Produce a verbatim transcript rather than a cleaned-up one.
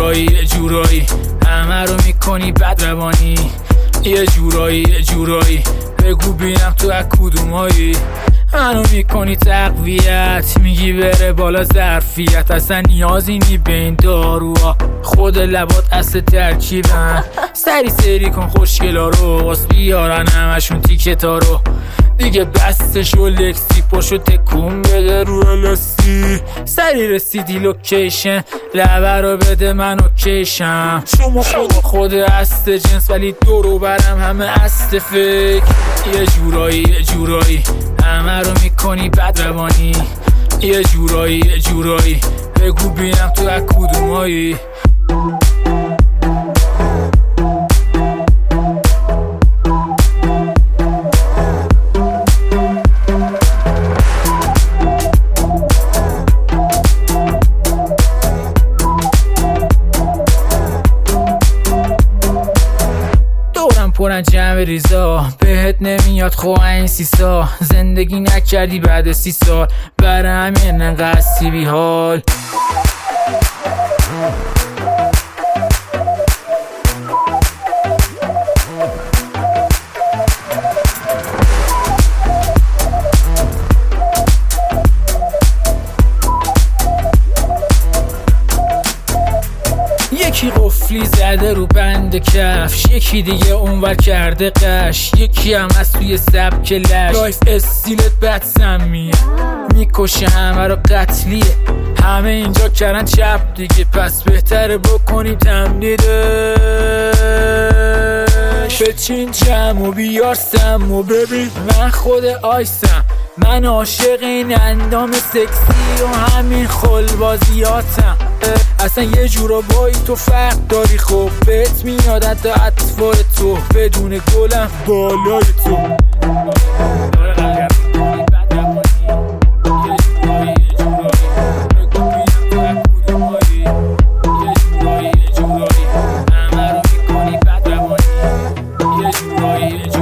جورایی یه جورایی همه رو میکنی بدروانی، یه جورایی یه جورایی بگو بینم تو از کدومایی. منو میکنی تقویت، میگی بره بالا ظرفیت، اصلا نیازی نی به این داروها، خود لبات اصل ترکیبن. سری سری کن خوشگلا رو، واس بیارن همشون تیکتا رو، دیگه بستش و لکسی پاشو تکون بده رو الاستی. سری رسیدی لوکیشن، لبه رو بده من اوکیشم. شما خود خود است جنس ولی دورو برم همه است فیک. یه جورایی یه جورایی همه رو میکنی بدروانی، یه جورایی یه جورایی بگو بینم تو از کدومایی. پرن جمع ریزا بهت نمیاد خو این سیسا، زندگی نکردی بعد سی سال برای همین انقدر سی بی حال. یکی قفلی زده رو بند کفش، یکی دیگه اونور کرده قش، یکی هم از توی سبک لش. لایف استیلت بد سمیه، میکشه همه رو قتلیه، همه اینجا کردن چپ دیگه، پس بهتره بکنیم تمدیدش. بچین چم و بیار سم و ببین من خود آیسم، من عاشق این اندام سکسی و همین خلبازیاتم. اصلا یه جورا بایی تو فرق داری، خب بهت میاد حتی اطفال تو بدون گلم بالای تو. یه جورایی